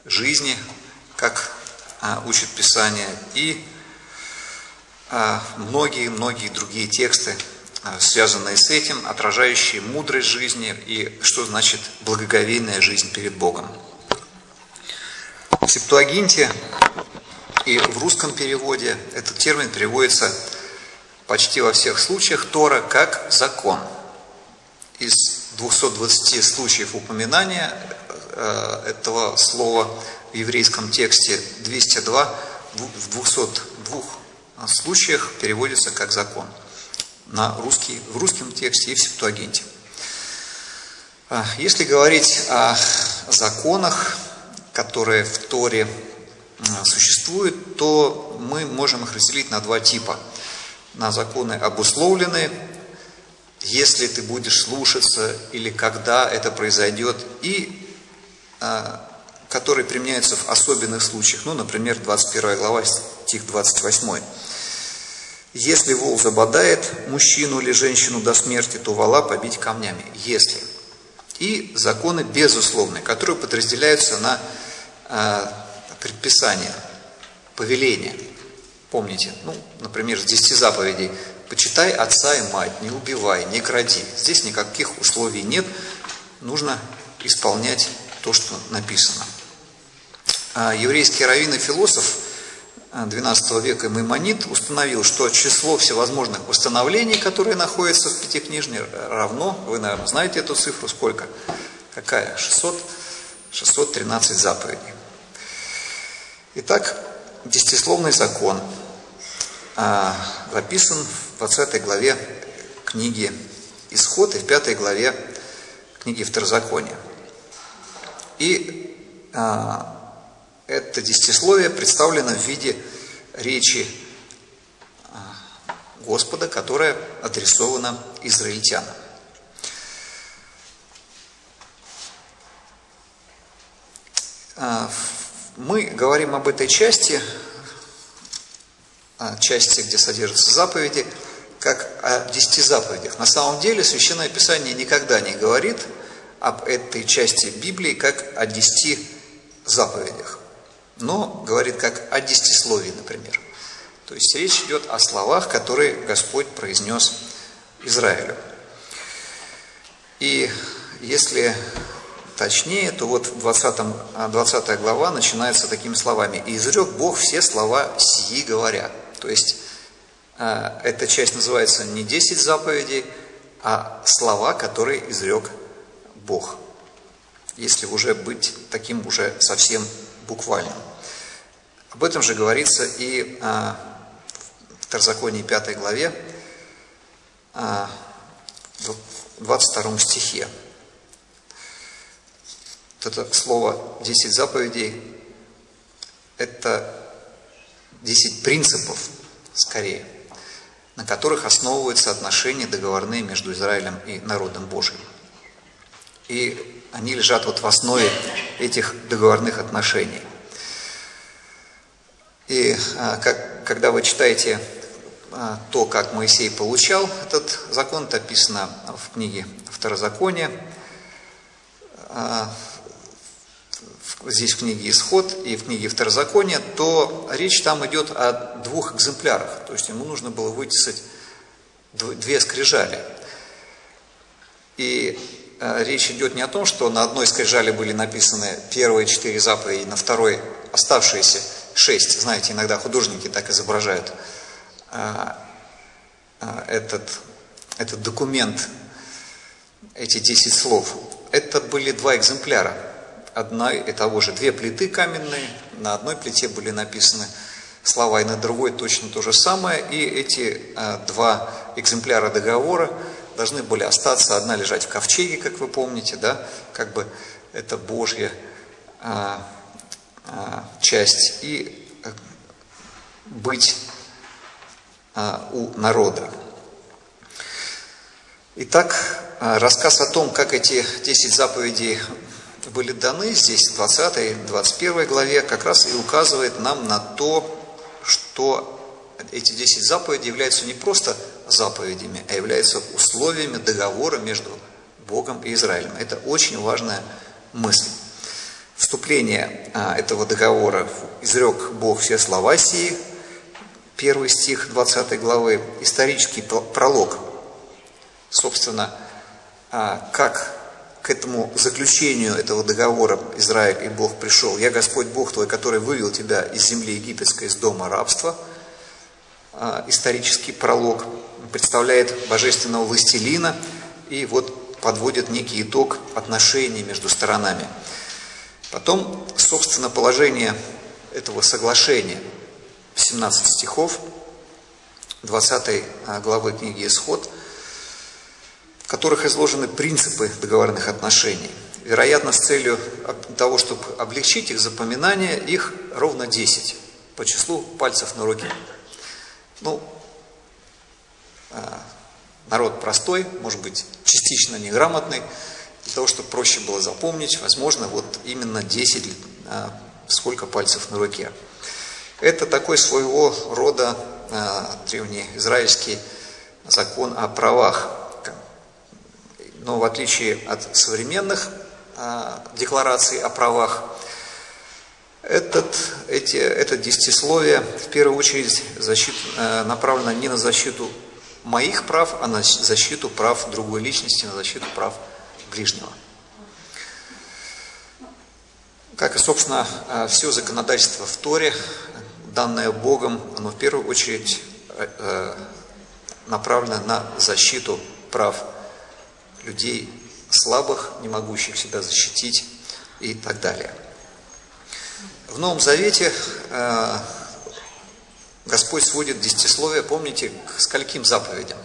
жизни, как учит Писание, и многие-многие другие тексты, связанные с этим, отражающие мудрость жизни и что значит благоговейная жизнь перед Богом. В Септуагинте и в русском переводе этот термин переводится почти во всех случаях Тора как закон. Из 220 случаев упоминания этого слова в еврейском тексте 202 в 202 случаях переводится как закон в русском тексте и в Септуагинте. Если говорить о законах, которые в Торе существуют, то мы можем их разделить на два типа. На законы обусловленные, если ты будешь слушаться или когда это произойдет, и которые применяются в особенных случаях. Например, 21 глава, стих 28. Если вол забодает мужчину или женщину до смерти, то вола побить камнями. Если. И законы безусловные, которые подразделяются на предписания, повеления. Помните, например, с 10 заповедей: почитай отца и мать, не убивай, не кради. Здесь никаких условий нет, нужно исполнять то, что написано. Еврейский раввин и философ XII века Маймонид установил, что число всевозможных постановлений, которые находятся в Пятикнижии, равно, вы, наверное, знаете эту цифру, сколько? Какая? 613 заповедей. Итак, десятисловный закон записан в 20 главе книги Исход и в 5 главе книги Второзакония. И это десятисловие представлено в виде речи Господа, которая адресована израильтянам. Мы говорим об этой части, где содержатся заповеди, как о 10 заповедях. На самом деле Священное Писание никогда не говорит об этой части Библии как о 10 заповедях, но говорит как о десятисловии, например. То есть речь идет о словах, которые Господь произнес Израилю. И если точнее, то вот 20 глава начинается такими словами: «И изрек Бог все слова сии говоря». То есть эта часть называется не 10 заповедей, а слова, которые изрек Бог. Если уже быть таким уже совсем буквальным. Об этом же говорится и в Второзаконии 5 главе, в 22 стихе. Вот это слово 10 заповедей – это 10 принципов, скорее, на которых основываются отношения договорные между Израилем и народом Божьим. И они лежат вот в основе этих договорных отношений. И когда вы читаете то, как Моисей получал этот закон, это описано в книге Второзакония, здесь в книге Исход и в книге Второзакония, то речь там идет о 2 экземплярах. То есть ему нужно было вытесать 2 скрижали. И речь идет не о том, что на одной скрижали были написаны первые 4 заповеди, на второй оставшиеся 6. Знаете, иногда художники так изображают этот документ, эти 10 слов. Это были 2 экземпляра. Одна и того же, 2 плиты каменные, на одной плите были написаны слова, и на другой точно то же самое. И эти 2 экземпляра договора должны были остаться, одна лежать в ковчеге, как вы помните, да, как бы это Божья часть, и быть у народа. Итак, рассказ о том, как эти 10 заповедей были даны, здесь в 20 и 21 главе, как раз и указывает нам на то, что эти 10 заповедей являются не просто заповедями, а являются условиями договора между Богом и Израилем. Это очень важная мысль. В вступление этого договора изрек Бог все слова сии, 1 стих 20 главы, исторический пролог, собственно, как к этому заключению этого договора Израиль и Бог пришел. «Я Господь Бог твой, который вывел тебя из земли египетской, из дома рабства». Исторический пролог представляет божественного властелина и вот подводит некий итог отношений между сторонами. Потом, собственно, положение этого соглашения, 17 стихов 20 главы книги «Исход», в которых изложены принципы договорных отношений. Вероятно, с целью того, чтобы облегчить их запоминание, их ровно 10 по числу пальцев на руке. Народ простой, может быть, частично неграмотный. Для того, чтобы проще было запомнить, возможно, вот именно 10, сколько пальцев на руке. Это такой своего рода древнеизраильский закон о правах. Но в отличие от современных деклараций о правах, это десятисловие в первую очередь направлено не на защиту моих прав, а на защиту прав другой личности, на защиту прав ближнего. Как и, собственно, все законодательство в Торе, данное Богом, оно в первую очередь направлено на защиту прав людей слабых, не могущих себя защитить и так далее. В Новом Завете Господь сводит десятисловие, помните, к скольким заповедям?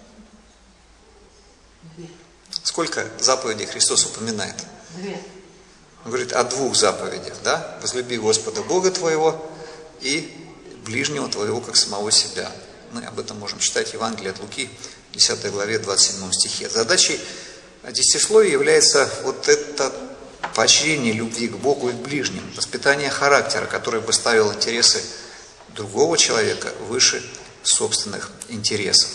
Сколько заповедей Христос упоминает? Он говорит о 2 заповедях, да? Возлюби Господа Бога твоего и ближнего твоего, как самого себя. Мы об этом можем читать в Евангелии от Луки, 10 главе, 27 стихе. Задачей десятисловия является вот это поощрение любви к Богу и к ближним, воспитание характера, который бы ставил интересы другого человека выше собственных интересов.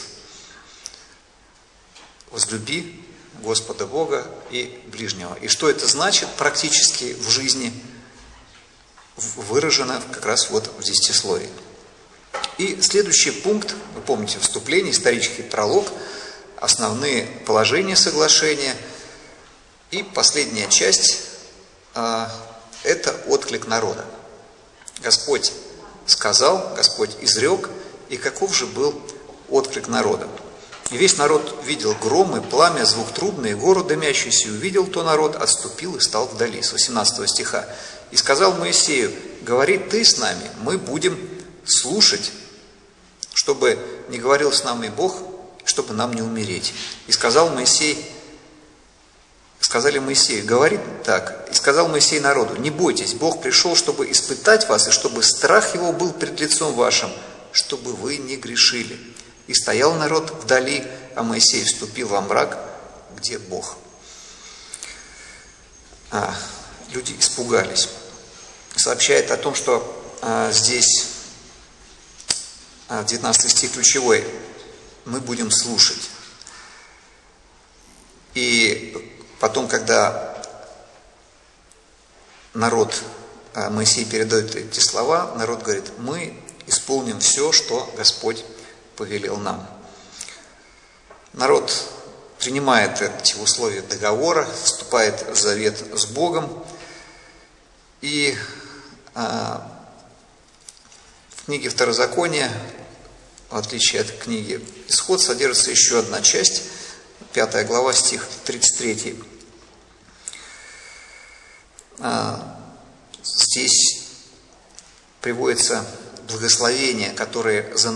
Возлюби Господа Бога и ближнего. И что это значит практически в жизни, выражено как раз вот в десятисловии. И следующий пункт, вы помните, вступление, исторический пролог, основные положения соглашения. И последняя часть – это отклик народа. Господь сказал, Господь изрек, и каков же был отклик народа. И весь народ видел гром и пламя, звук трубный, и гору дымящуюся, и увидел то народ, отступил и стал вдали. С 18 стиха. И сказал Моисею: говори ты с нами, мы будем слушать, чтобы не говорил с нами Бог, чтобы нам не умереть. И сказали Моисею: говори так. И сказал Моисей народу: не бойтесь, Бог пришел, чтобы испытать вас, и чтобы страх его был пред лицом вашим, чтобы вы не грешили. И стоял народ вдали, а Моисей вступил во мрак, где Бог. Люди испугались. Сообщает о том, что здесь 19 стих ключевой: мы будем слушать. И потом, когда Моисей передает эти слова, народ говорит: мы исполним все, что Господь повелел нам. Народ принимает эти условия договора, вступает в завет с Богом. И в книге Второзакония, в отличие от книги Исход, содержится еще одна часть, 5 глава, стих 33. Здесь приводится благословение, которые в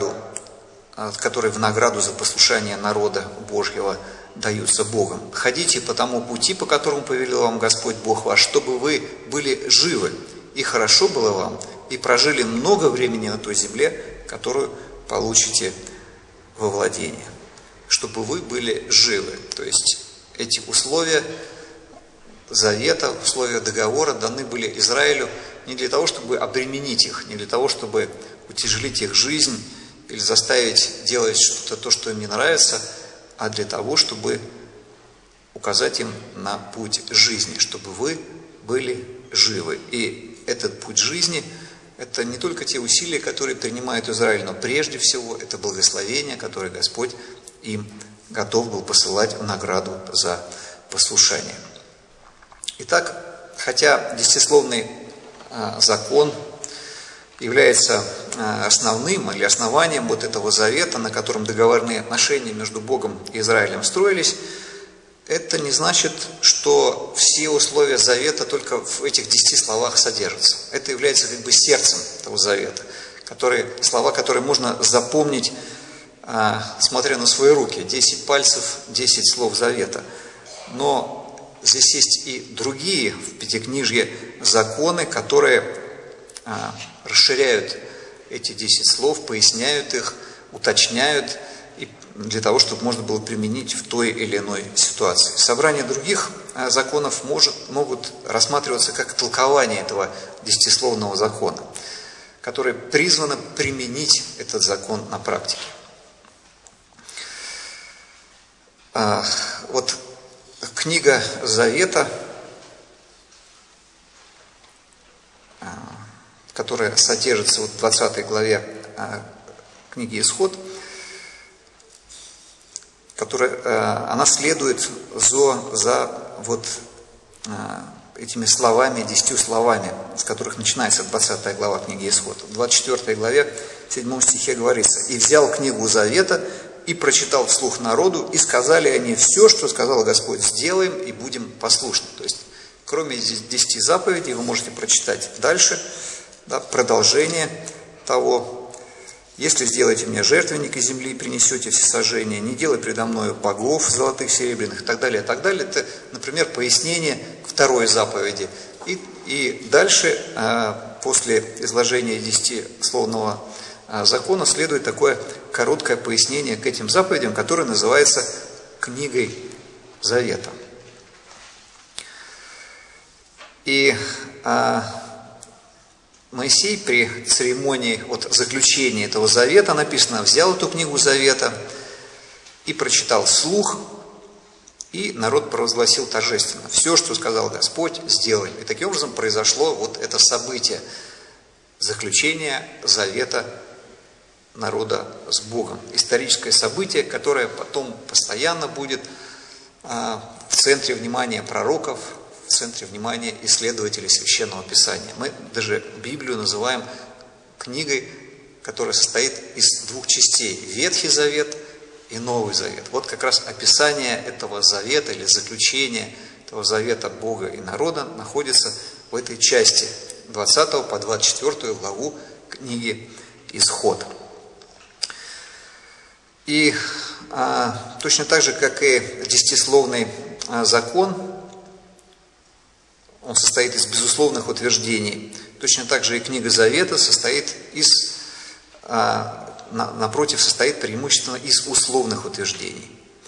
награду за послушание народа Божьего даются Богом. Ходите по тому пути, по которому повелел вам Господь Бог ваш, чтобы вы были живы, и хорошо было вам, и прожили много времени на той земле, которую получите во владение. Чтобы вы были живы. То есть эти условия завета, условия договора даны были Израилю не для того, чтобы обременить их, не для того, чтобы утяжелить их жизнь или заставить делать что-то, то, что им не нравится, а для того, чтобы указать им на путь жизни, чтобы вы были живы. И этот путь жизни – это не только те усилия, которые принимает Израиль, но прежде всего это благословение, которое Господь им готов был посылать в награду за послушание. Итак, хотя десятисловный закон является основным или основанием вот этого завета, на котором договорные отношения между Богом и Израилем строились, это не значит, что все условия завета только в этих 10 словах содержатся. Это является как бы сердцем этого завета, слова, которые можно запомнить, смотря на свои руки. 10 пальцев, 10 слов завета. Но здесь есть и другие в Пятикнижье законы, которые расширяют эти 10 слов, поясняют их, уточняют, для того, чтобы можно было применить в той или иной ситуации. Собрание других законов могут рассматриваться как толкование этого десятисловного закона, которое призвано применить этот закон на практике. Вот книга Завета, которая содержится в 20 главе книги Исход, она следует за вот этими словами, 10 словами, с которых начинается 20 глава книги Исход. В 24 главе, в 7 стихе говорится: «И взял книгу Завета, и прочитал вслух народу, и сказали они: все, что сказал Господь, сделаем и будем послушны». То есть, кроме 10 заповедей, вы можете прочитать дальше, продолжение того: «Если сделаете мне жертвенник из земли и принесете всесожжение, не делай предо мною богов золотых, серебряных», и так далее, и так далее. Это, например, пояснение второй заповеди. И дальше, после изложения 10-словного закона, следует такое короткое пояснение к этим заповедям, которое называется книгой Завета. И Моисей при церемонии заключения этого завета, написано, взял эту книгу Завета и прочитал вслух, и народ провозгласил торжественно: все, что сказал Господь, сделай. И таким образом произошло вот это событие заключения завета народа с Богом. Историческое событие, которое потом постоянно будет в центре внимания пророков, в центре внимания исследователей Священного Писания. Мы даже Библию называем книгой, которая состоит из 2 частей: Ветхий Завет и Новый Завет. Вот как раз описание этого завета или заключение этого завета Бога и народа находится в этой части, 20 по 24 главу книги Исход. И точно так же, как и 10-словный закон, он состоит из безусловных утверждений. Точно так же и книга Завета состоит состоит преимущественно из условных утверждений.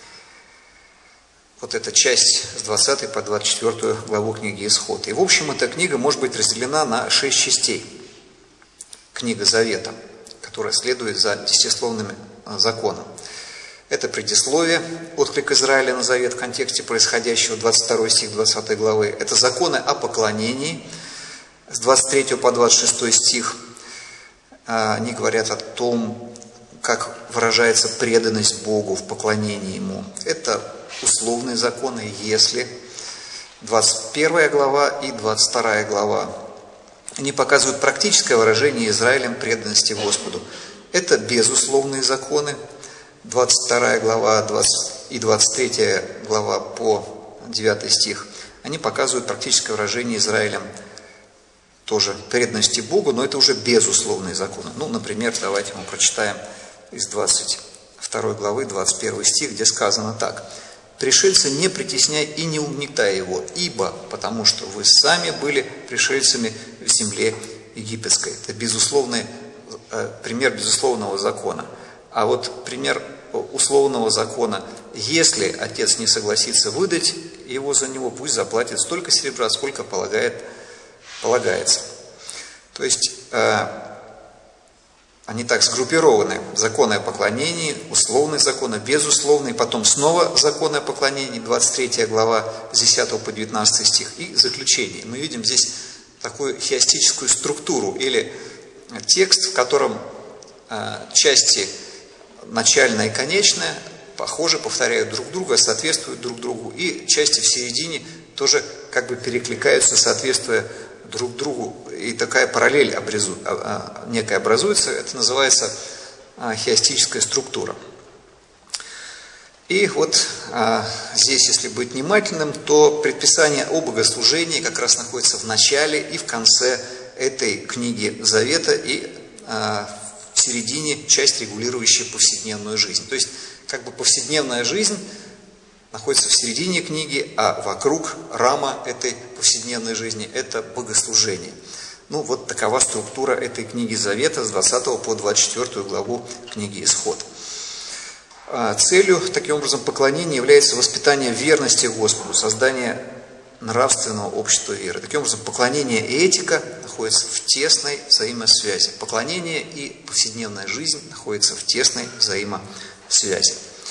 Вот эта часть с 20 по 24 главу книги Исход. И в общем эта книга может быть разделена на 6 частей. Книга Завета, которая следует за 10-словным законом. Это предисловие, отклик Израиля на завет в контексте происходящего, 22 стих 20 главы. Это законы о поклонении, с 23 по 26 стих. Они говорят о том, как выражается преданность Богу в поклонении Ему. Это условные законы, если 21 глава и 22 глава. Они показывают практическое выражение Израилем преданности Господу. Это безусловные законы. 22 глава и 23 глава по 9 стих, они показывают практическое выражение Израилем тоже преданности Богу, но это уже безусловные законы. Например, давайте мы прочитаем из 22 главы 21 стих, где сказано так: «Пришельца не притесняй и не угнетай его, ибо потому что вы сами были пришельцами в земле египетской». Это пример безусловного закона. А вот пример условного закона: если отец не согласится выдать его за него, пусть заплатит столько серебра, сколько полагается. То есть они так сгруппированы. Законы о поклонении, условный закон, безусловный, потом снова законы о поклонении, 23 глава, с 10 по 19 стих, и заключение. Мы видим здесь такую хиастическую структуру, или текст, в котором части начальная и конечная похожи, повторяют друг друга, соответствуют друг другу, и части в середине тоже как бы перекликаются, соответствуя друг другу, и такая параллель некая образуется, это называется хиастическая структура. И вот здесь, если быть внимательным, то предписание о богослужении как раз находится в начале и в конце этой книги Завета, и в середине часть, регулирующая повседневную жизнь. То есть, как бы повседневная жизнь находится в середине книги, а вокруг рама этой повседневной жизни – это богослужение. Ну, вот такова структура этой книги Завета с 20 по 24 главу книги Исход. Целью, таким образом, поклонения является воспитание верности Господу, создание нравственного общества веры. Таким образом, поклонение и этика находятся в тесной взаимосвязи. Поклонение и повседневная жизнь находятся в тесной взаимосвязи.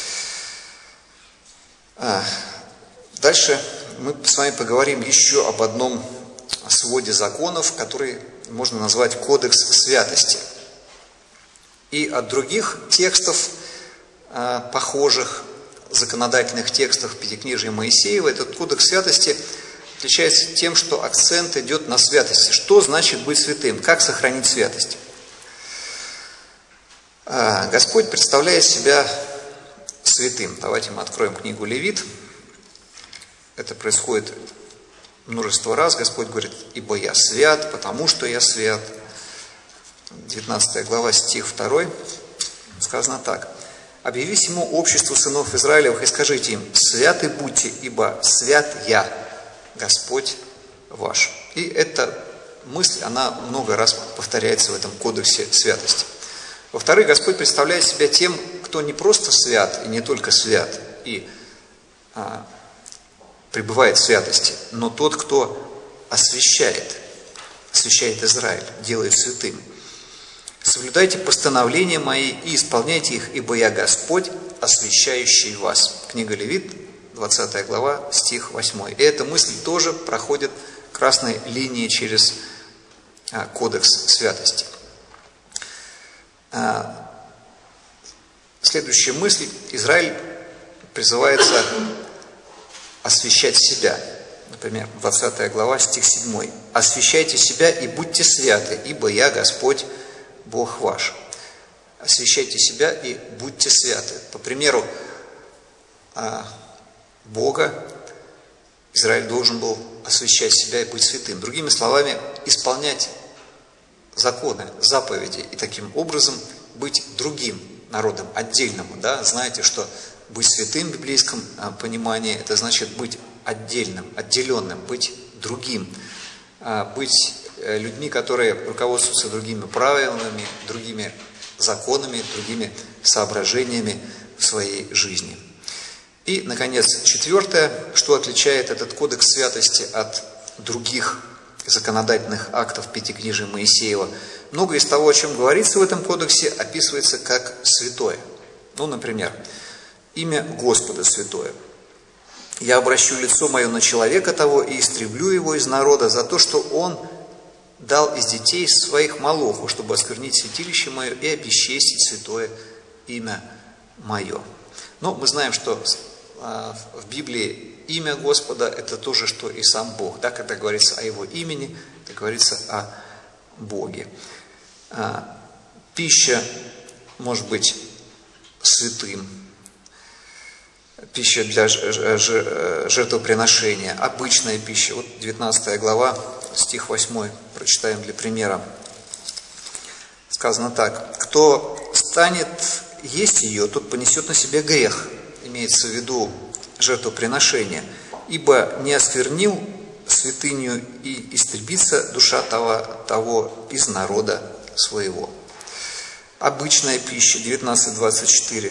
Дальше мы с вами поговорим еще об одном своде законов, который можно назвать кодекс святости. И от других текстов, похожих законодательных текстов Пятикнижия Моисеева, этот кодекс святости отличается тем, что акцент идет на святости. Что значит быть святым? Как сохранить святость? Господь представляет себя святым. Давайте мы откроем книгу Левит. Это происходит множество раз. Господь говорит: «Ибо я свят, потому что я свят». 19 глава, стих 2. Сказано так: «Объяви всему обществу сынов Израилевых и скажите им: святы будьте, ибо свят я, Господь ваш». И эта мысль, она много раз повторяется в этом кодексе святости. Во-вторых, Господь представляет себя тем, кто не просто свят и не только свят и пребывает в святости, но тот, кто освящает Израиль, делает святым. «Соблюдайте постановления мои и исполняйте их, ибо я Господь, освящающий вас». Книга Левит, 20 глава, стих 8. И эта мысль тоже проходит красной линией через кодекс святости. Следующая мысль. Израиль призывается освящать себя. Например, 20 глава, стих 7. «Освящайте себя и будьте святы, ибо я Господь, Бог ваш». Освящайте себя и будьте святы. По примеру Бога, Израиль должен был освящать себя и быть святым. Другими словами, исполнять законы, заповеди и таким образом быть другим народом, отдельным. Да? Знаете, что быть святым в библейском понимании – это значит быть отдельным, отделенным, быть другим, быть людьми, которые руководствуются другими правилами, другими законами, другими соображениями в своей жизни. И, наконец, четвертое, что отличает этот кодекс святости от других законодательных актов Пятикнижия Моисеева. Многое из того, о чем говорится в этом кодексе, описывается как святое. Ну, например, имя Господа святое. «Я обращу лицо мое на человека того и истреблю его из народа за то, что он дал из детей своих молоху, чтобы осквернить святилище мое и обесчестить святое имя мое». Но мы знаем, что в Библии имя Господа – это то же, что и сам Бог. Да, когда говорится о Его имени, это говорится о Боге. Пища может быть святым. Пища для жертвоприношения, обычная пища. Вот 19 глава, стих 8, прочитаем для примера. Сказано так: «Кто станет есть ее, тот понесет на себе грех», имеется в виду жертвоприношение, «ибо не осквернил святыню, и истребится душа того из народа своего». Обычная пища, 19:24.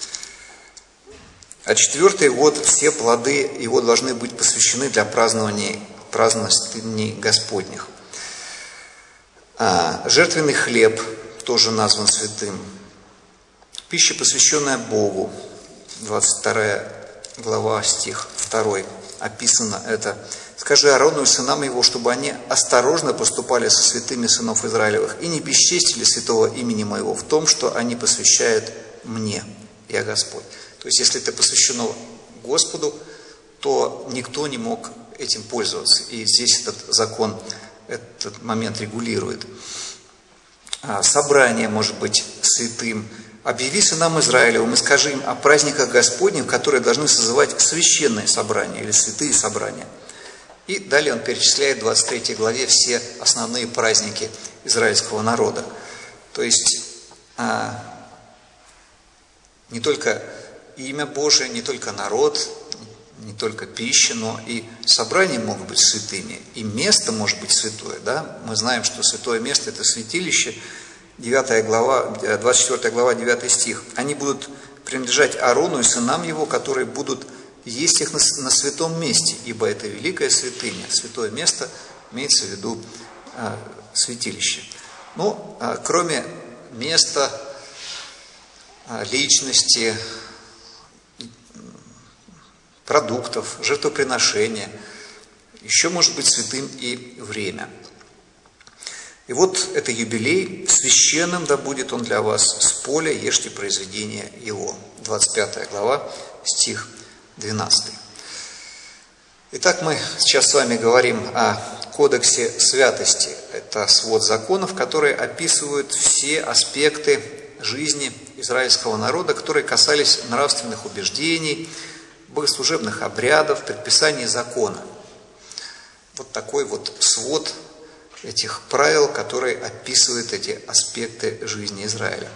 «А 4-й год все плоды его должны быть посвящены для празднования дней Господних». Жертвенный хлеб, кто же назван святым. Пища, посвященная Богу, 22 глава, стих 2, описано это. «Скажи Аарону и сынам его, чтобы они осторожно поступали со святыми сынов Израилевых и не бесчестили святого имени моего в том, что они посвящают мне, я Господь». То есть, если это посвящено Господу, то никто не мог этим пользоваться. И здесь этот закон этот момент регулирует. Собрание может быть святым. «Объяви сынам Израилевым и скажи им о праздниках Господним, которые должны созывать священные собрания или святые собрания». И далее он перечисляет в 23 главе все основные праздники израильского народа. То есть не только имя Божие, не только народ, не только пища, но и собрания могут быть святыми, и место может быть святое. Да? Мы знаем, что святое место – это святилище, 24 глава, 9 стих. «Они будут принадлежать Аарону и сынам его, которые будут есть их на святом месте, ибо это великая святыня». Святое место имеется в виду святилище. Но кроме места, личности, продуктов, жертвоприношения, еще может быть святым и время. И вот это юбилей, священным да будет он для вас, с поля ешьте произведение его. 25 глава, стих 12. Итак, мы сейчас с вами говорим о кодексе святости. Это свод законов, которые описывают все аспекты жизни израильского народа, которые касались нравственных убеждений, богослужебных обрядов, предписаний закона. Вот такой вот свод этих правил, которые описывают эти аспекты жизни Израиля.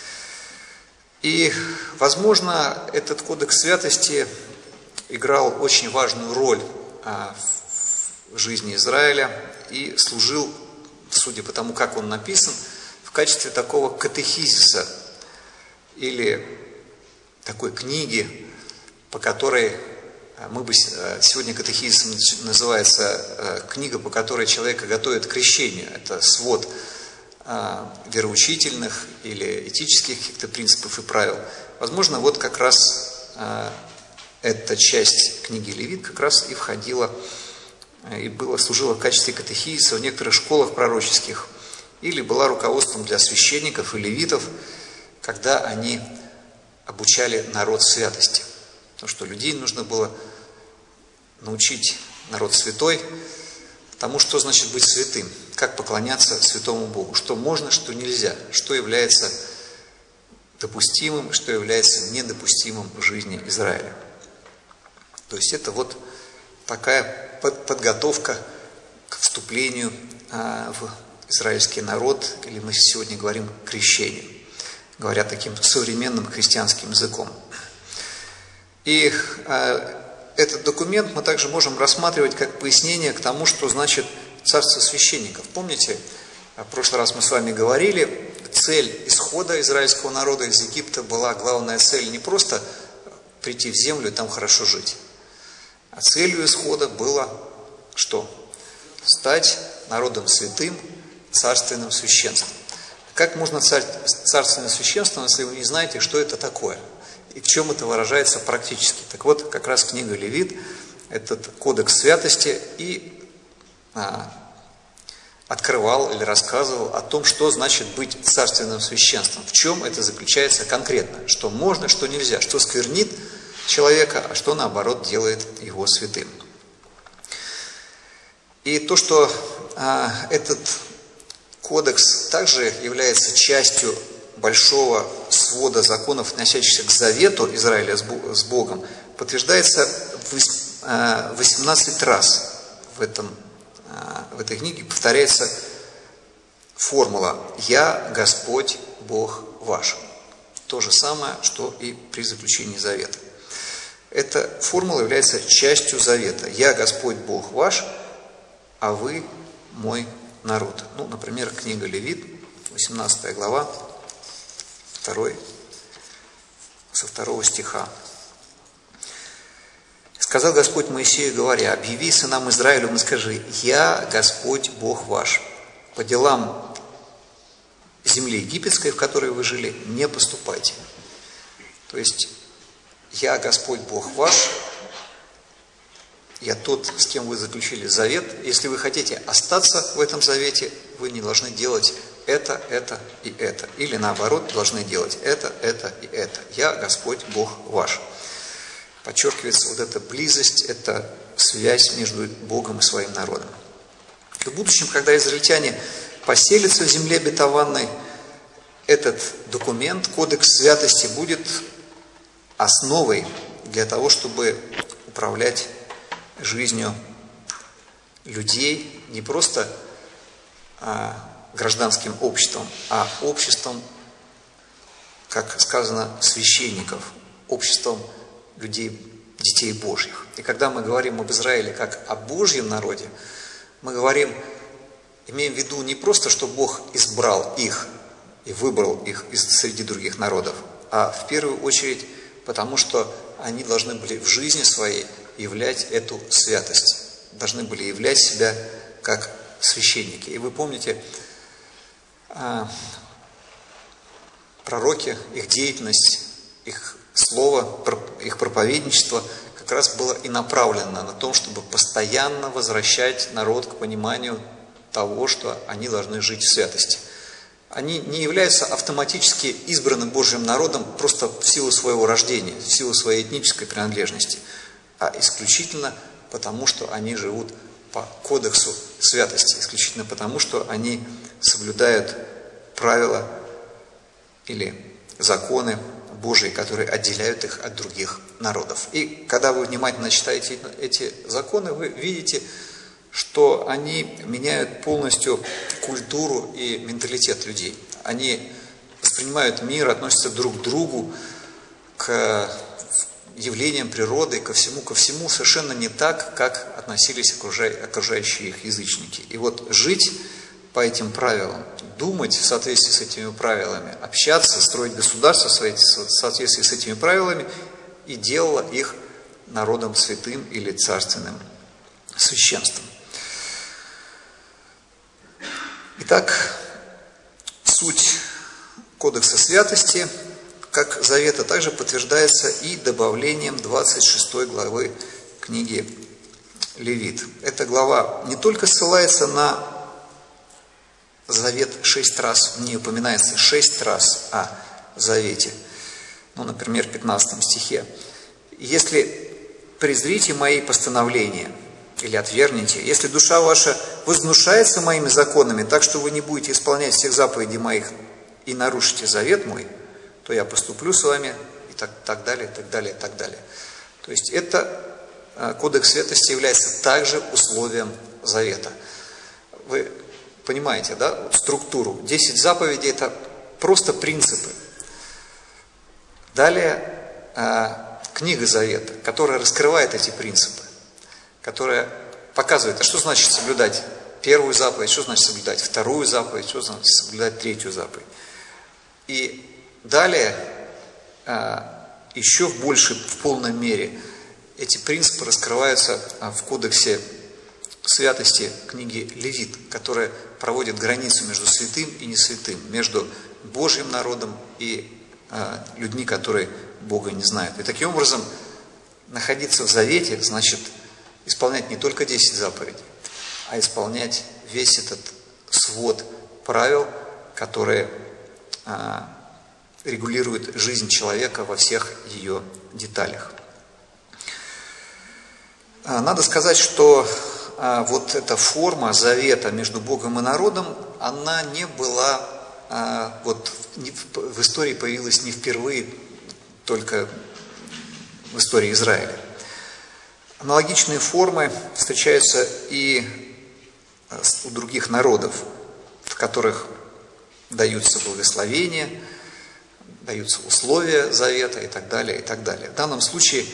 И, возможно, этот кодекс святости играл очень важную роль в жизни Израиля и служил, судя по тому, как он написан, в качестве такого катехизиса или такой книги, по которой мы бы сегодня катехизисом называется книга, по которой человека готовят к крещению. Это свод вероучительных или этических каких-то принципов и правил. Возможно, вот как раз эта часть книги Левит как раз и входила и служила в качестве катехизиса в некоторых школах пророческих или была руководством для священников и левитов, когда они обучали народ святости. Потому что людей нужно было научить народ святой тому, что значит быть святым, как поклоняться святому Богу, что можно, что нельзя, что является допустимым, что является недопустимым в жизни Израиля. То есть это вот такая подготовка к вступлению в израильский народ, или мы сегодня говорим крещению, говоря таким современным христианским языком. И этот документ мы также можем рассматривать как пояснение к тому, что значит царство священников. Помните, в прошлый раз мы с вами говорили, цель исхода израильского народа из Египта была, главная цель не просто прийти в землю и там хорошо жить, а целью исхода было что? Стать народом святым, царственным священством. Как можно царственным священством, если вы не знаете, что это такое? И в чем это выражается практически? Так вот, как раз книга Левит, этот кодекс святости и открывал или рассказывал о том, что значит быть царственным священством, в чем это заключается конкретно, что можно, что нельзя, что сквернит человека, а что наоборот делает его святым. И то, что этот кодекс также является частью большого свода законов, относящихся к завету Израиля с Богом, подтверждается 18 раз в этой книге повторяется формула «Я Господь Бог ваш». То же самое, что и при заключении завета. Эта формула является частью завета. «Я Господь Бог ваш, а вы мой народ». Ну, например, книга Левит, 18 глава, со 2 стиха. «Сказал Господь Моисею, говоря: объяви сынам Израилевым и скажи: Я Господь Бог ваш. По делам земли египетской, в которой вы жили, не поступайте. То есть, я Господь Бог ваш, я тот, с кем вы заключили завет. Если вы хотите остаться в этом завете, вы не должны делать это и это. Или наоборот, должны делать это и это. Я Господь Бог ваш. Подчеркивается вот эта близость, эта связь между Богом и своим народом. В будущем, когда израильтяне поселятся в земле обетованной, этот документ, кодекс святости, будет основой для того, чтобы управлять жизнью людей не просто гражданским обществом, а обществом, как сказано, священников, обществом людей, детей Божьих. И когда мы говорим об Израиле как о Божьем народе, мы говорим, имеем в виду не просто, что Бог избрал их и выбрал их среди других народов, а в первую очередь потому, что они должны были в жизни своей являть эту святость, должны были являть себя как священники. И вы помните, пророки, их деятельность, их слово, их проповедничество как раз было и направлено на то, чтобы постоянно возвращать народ к пониманию того, что они должны жить в святости. Они не являются автоматически избранным Божьим народом просто в силу своего рождения, в силу своей этнической принадлежности, а исключительно потому, что они живут по кодексу святости, исключительно потому, что они соблюдают правила или законы Божьи, которые отделяют их от других народов. И когда вы внимательно читаете эти законы, вы видите, что они меняют полностью культуру и менталитет людей. Они воспринимают мир, относятся друг к другу, к явлениям природы, ко всему совершенно не так, как относились окружающие их язычники. И вот жить по этим правилам, думать в соответствии с этими правилами, общаться, строить государство в соответствии с этими правилами и делало их народом святым или царственным священством. Итак, суть кодекса святости, как завета, также подтверждается и добавлением 26 главы книги Левит. Эта глава не только ссылается на завет 6 раз, в ней упоминается 6 раз о завете. Например, в 15 стихе. «Если презрите мои постановления, или отвергните, если душа ваша вознушается моими законами, так что вы не будете исполнять всех заповедей моих и нарушите завет мой, то я поступлю с вами», и так далее, и так далее, и так далее. То есть это кодекс святости является также условием завета. Вы понимаете, да, структуру. 10 заповедей – это просто принципы. Далее книга Завета, которая раскрывает эти принципы, которая показывает, а что значит соблюдать первую заповедь, что значит соблюдать вторую заповедь, что значит соблюдать третью заповедь. И далее, еще в полной мере, эти принципы раскрываются в кодексе святости книги Левит, которая проводит границу между святым и несвятым, между Божьим народом и людьми, которые Бога не знают. И таким образом находиться в завете значит исполнять не только 10 заповедей, а исполнять весь этот свод правил, которые регулируют жизнь человека во всех ее деталях. Надо сказать, что вот эта форма завета между Богом и народом, она не была, в истории появилась не впервые, только в истории Израиля. Аналогичные формы встречаются и у других народов, в которых даются благословения, даются условия завета и так далее, и так далее. В данном случае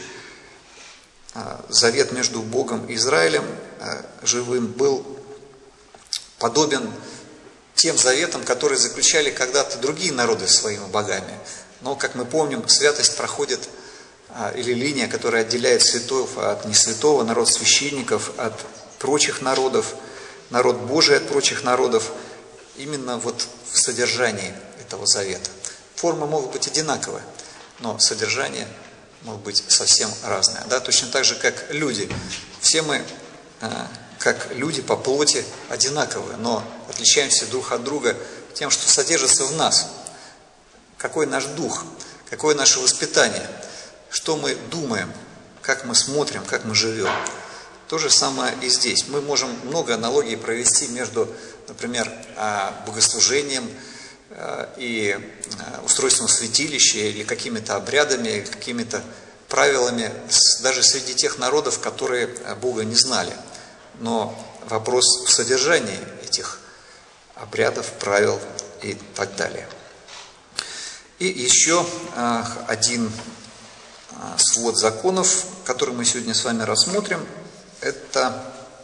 завет между Богом и Израилем живым был подобен тем заветам, которые заключали когда-то другие народы с своими богами. Но, как мы помним, святость проходит, или линия, которая отделяет святого от несвятого, народ священников от прочих народов, народ Божий от прочих народов. именно вот в содержании этого завета. Формы могут быть одинаковые, но содержание может быть совсем разное. Да? Точно так же, как люди. Все мы, как люди по плоти, одинаковые, но отличаемся друг от друга тем, что содержится в нас. Какой наш дух, какое наше воспитание, что мы думаем, как мы смотрим, как мы живем. То же самое и здесь. Мы можем много аналогий провести между, например, богослужением и устройством святилища, или какими-то обрядами, какими-то правилами, даже среди тех народов, которые Бога не знали. Но вопрос в содержании этих обрядов, правил и так далее. И еще один свод законов, который мы сегодня с вами рассмотрим, это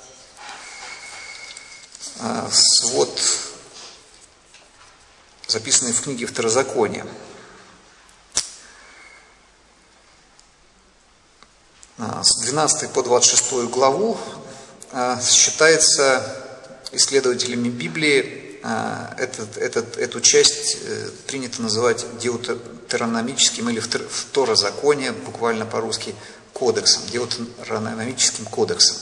свод, записанный в книге Второзакония. С 12 по 26 главу считается исследователями Библии, эту часть принято называть деутерономическим или второзаконие, буквально по-русски, кодексом, деутерономическим кодексом.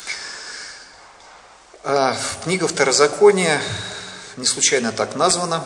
Книга Второзакония не случайно так названа.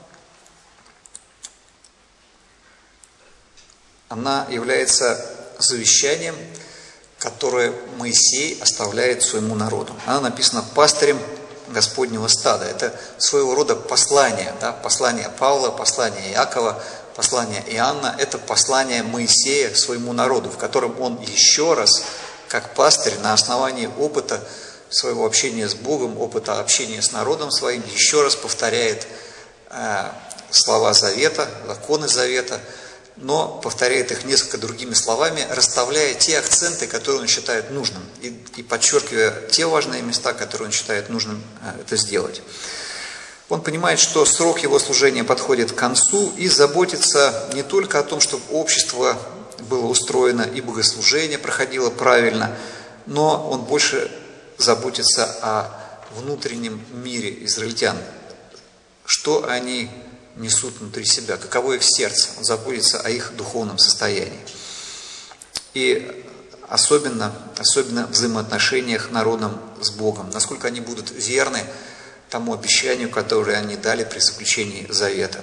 Она является завещанием, которое Моисей оставляет своему народу. Она написана пастырем Господнего стада. Это своего рода послание, да? Послание Павла, послание Иакова, послание Иоанна. Это послание Моисея своему народу, в котором он еще раз, как пастырь, на основании опыта своего общения с Богом, опыта общения с народом своим, еще раз повторяет слова завета, законы завета, но повторяет их несколько другими словами, расставляя те акценты, которые он считает нужным, и подчеркивая те важные места, которые он считает нужным это сделать. Он понимает, что срок его служения подходит к концу, и заботится не только о том, чтобы общество было устроено и богослужение проходило правильно, но он больше заботится о внутреннем мире израильтян, что они несут внутри себя, каково их сердце. Он заботится о их духовном состоянии. И особенно в взаимоотношениях народом с Богом, насколько они будут верны тому обещанию, которое они дали при заключении завета.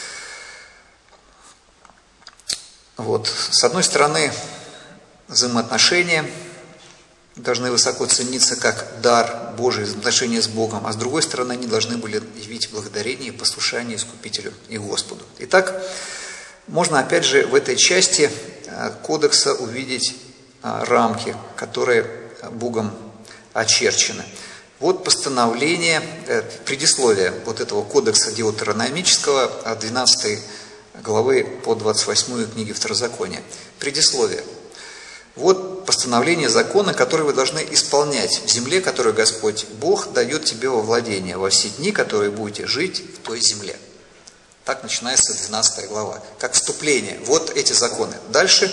Вот. С одной стороны, взаимоотношения должны высоко цениться как дар Божий, отношения с Богом, а с другой стороны, они должны были явить благодарение и послушание Искупителю и Господу. Итак, можно опять же в этой части кодекса увидеть рамки, которые Богом очерчены. Вот постановление, предисловие вот этого кодекса деутерономического от 12 главы по 28 книги Второзакония. Предисловие. Вот постановление закона, которое вы должны исполнять в земле, которую Господь Бог дает тебе во владение, во все дни, которые будете жить в той земле. Так начинается 12 глава, как вступление. Вот эти законы. Дальше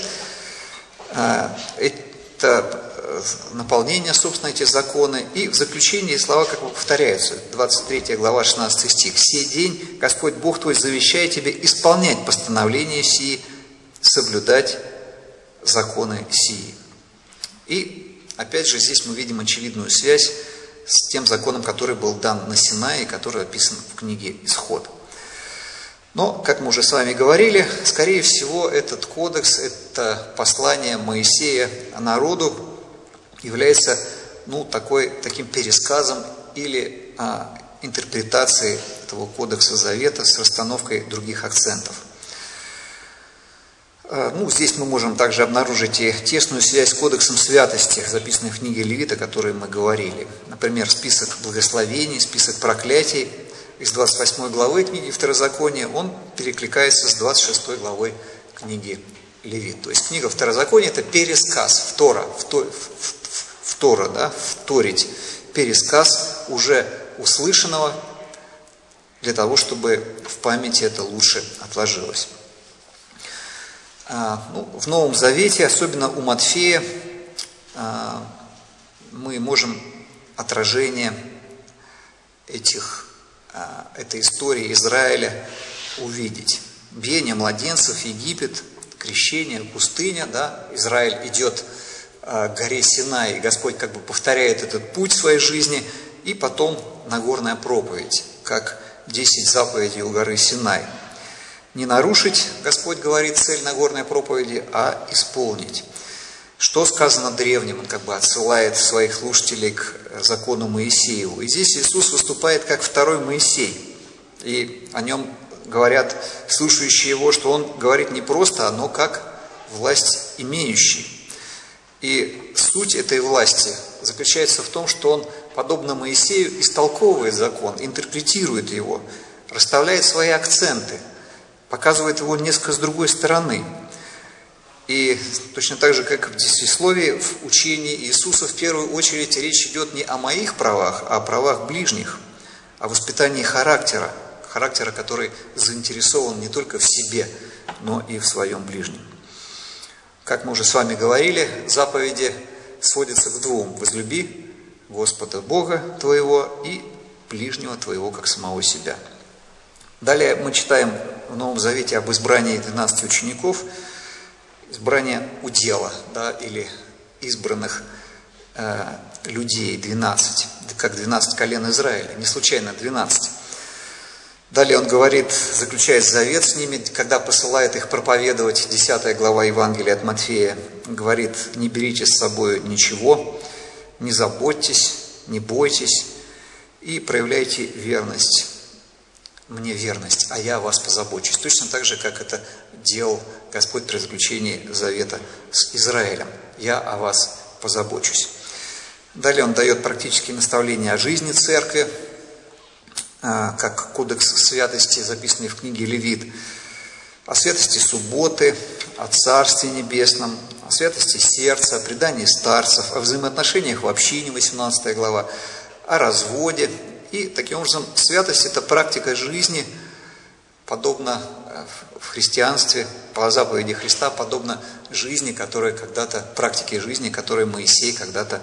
это наполнение, собственно, эти законы. И в заключении слова как бы повторяются. 23 глава, 16 стих. «Сей день Господь Бог твой завещает тебе исполнять постановления сии, соблюдать законы сии». И опять же здесь мы видим очевидную связь с тем законом, который был дан на Синае, который описан в книге «Исход». Но, как мы уже с вами говорили, скорее всего, этот кодекс, это послание Моисея народу является таким пересказом или интерпретацией этого кодекса завета с расстановкой других акцентов. Здесь мы можем также обнаружить и тесную связь с кодексом святости, записанной в книге Левита, о которой мы говорили. Например, список благословений, список проклятий из 28 главы книги Второзакония, он перекликается с 26 главой книги Левит. То есть книга Второзакония – это пересказ, вторить, пересказ уже услышанного для того, чтобы в памяти это лучше отложилось. В Новом Завете, особенно у Матфея, мы можем отражение этих этой истории Израиля увидеть. Биение младенцев, Египет, крещение, пустыня, да, Израиль идет к горе Синай, и Господь как бы повторяет этот путь в своей жизни, и потом Нагорная проповедь, как 10 заповедей у горы Синай. Не нарушить, Господь говорит, цель Нагорной проповеди, а исполнить. Что сказано древним, он как бы отсылает своих слушателей к закону Моисееву. И здесь Иисус выступает как второй Моисей. И о нем говорят слушающие его, что он говорит не просто, но как власть имеющий. И суть этой власти заключается в том, что он, подобно Моисею, истолковывает закон, интерпретирует его, расставляет свои акценты, показывает его несколько с другой стороны. И точно так же, как в десятисловии, в учении Иисуса в первую очередь речь идет не о моих правах, а о правах ближних, о воспитании характера, который заинтересован не только в себе, но и в своем ближнем. Как мы уже с вами говорили, заповеди сводятся к двум: возлюби Господа Бога твоего и ближнего твоего, как самого себя. Далее мы читаем в Новом Завете об избрании 12 учеников, избрание удела, да, или избранных людей, 12, как 12 колен Израиля, не случайно 12. Далее он говорит, заключает завет с ними, когда посылает их проповедовать, 10 глава Евангелия от Матфея, говорит: не берите с собой ничего, не заботьтесь, не бойтесь и проявляйте верность. Мне верность, а я о вас позабочусь. Точно так же, как это делал Господь при заключении завета с Израилем. Я о вас позабочусь. Далее он дает практические наставления о жизни церкви, как кодекс святости, записанный в книге Левит, о святости субботы, о Царстве Небесном, о святости сердца, о предании старцев, о взаимоотношениях в общине, 18 глава, о разводе. И таким образом святость – это практика жизни, подобно в христианстве, по заповеди Христа, подобно жизни, которая когда-то, практике жизни, которую Моисей когда-то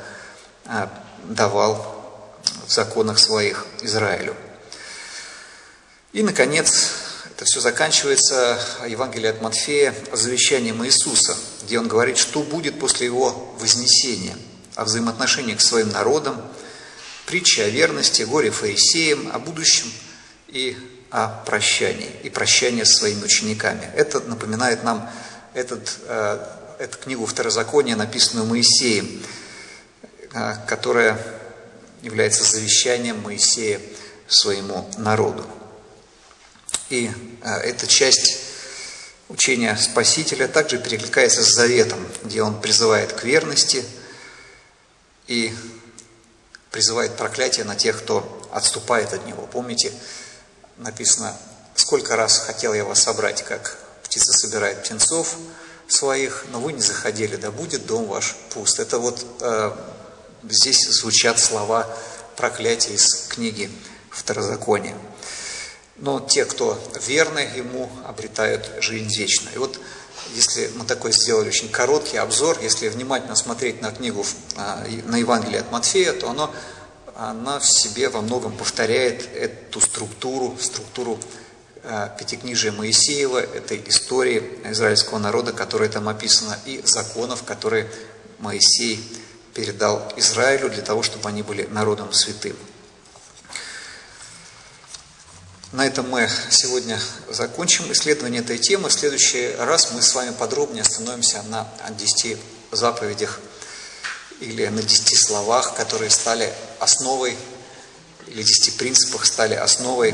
давал в законах своих Израилю. И, наконец, это все заканчивается Евангелие от Матфея завещанием Иисуса, где он говорит, что будет после его вознесения, о взаимоотношениях с своим народом, притча о верности, горе фарисеям, о будущем и о прощании, и прощании с своими учениками. Это напоминает нам эту книгу Второзакония, написанную Моисеем, которая является завещанием Моисея своему народу. И эта часть учения Спасителя также перекликается с заветом, где он призывает к верности и призывает проклятие на тех, кто отступает от него. Помните, написано: сколько раз хотел я вас собрать, как птица собирает птенцов своих, но вы не заходили, да будет дом ваш пуст. Это вот здесь звучат слова проклятия из книги Второзакония. Но те, кто верны ему, обретают жизнь вечную. И вот если мы такой сделали очень короткий обзор, если внимательно смотреть на книгу, на Евангелие от Матфея, то она в себе во многом повторяет эту структуру пятикнижия Моисеева, этой истории израильского народа, которая там описана, и законов, которые Моисей передал Израилю для того, чтобы они были народом святым. На этом мы сегодня закончим исследование этой темы. В следующий раз мы с вами подробнее остановимся на 10 заповедях или на 10 словах, которые стали основой, или 10 принципах стали основой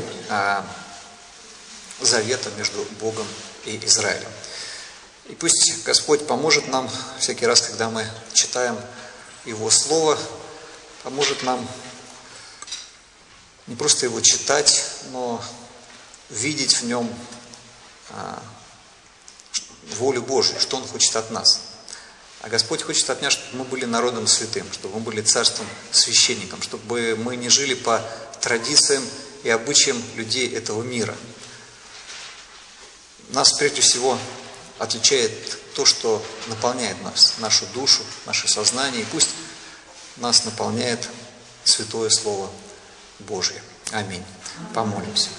завета между Богом и Израилем. И пусть Господь поможет нам всякий раз, когда мы читаем Его Слово, поможет нам не просто его читать, но видеть в нем волю Божию, что Он хочет от нас. А Господь хочет от нас, чтобы мы были народом святым, чтобы мы были царством священником, чтобы мы не жили по традициям и обычаям людей этого мира. Нас прежде всего отличает то, что наполняет нас, нашу душу, наше сознание, и пусть нас наполняет Святое Слово Божие. Аминь. Помолимся.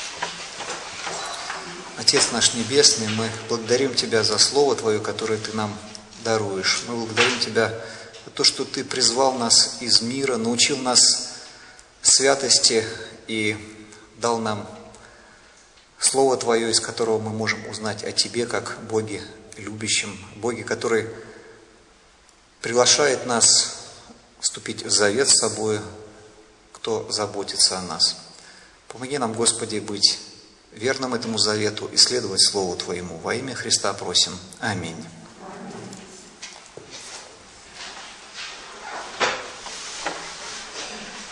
Отец наш Небесный, мы благодарим Тебя за Слово Твое, которое Ты нам даруешь. Мы благодарим Тебя за то, что Ты призвал нас из мира, научил нас святости и дал нам Слово Твое, из которого мы можем узнать о Тебе, как Боге любящем, Боге, который приглашает нас вступить в завет с Собой, кто заботится о нас. Помоги нам, Господи, быть верным этому завету и следовать Слову Твоему. Во имя Христа просим. Аминь.